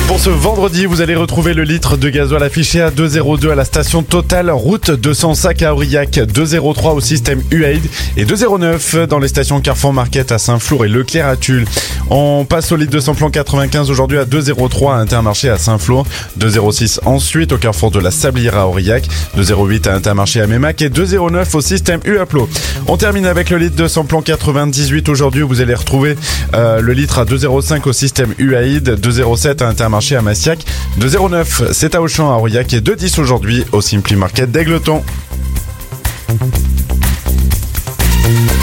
Pour ce vendredi, vous allez retrouver le litre de gasoil affiché à 2,02 à la station Total, route de Sansac à Aurillac, 2,03 au système UAID et 2,09 dans les stations Carrefour Market à Saint-Flour et Leclerc à Tulle. On passe au litre de samplon 95 aujourd'hui à 2,03 à Intermarché à Saint-Flour, 2,06 ensuite au Carrefour de la Sablière à Aurillac, 2,08 à Intermarché à Mémac et 2,09 au système UAPLO. On termine avec le litre de samplon 98 aujourd'hui où vous allez retrouver le litre à 2,05 au système UAID, 2,07 à Intermarché à Massiac, 2,09 c'est à Auchan à Aurillac et 2,10 aujourd'hui au Simply Market d'Aigleton.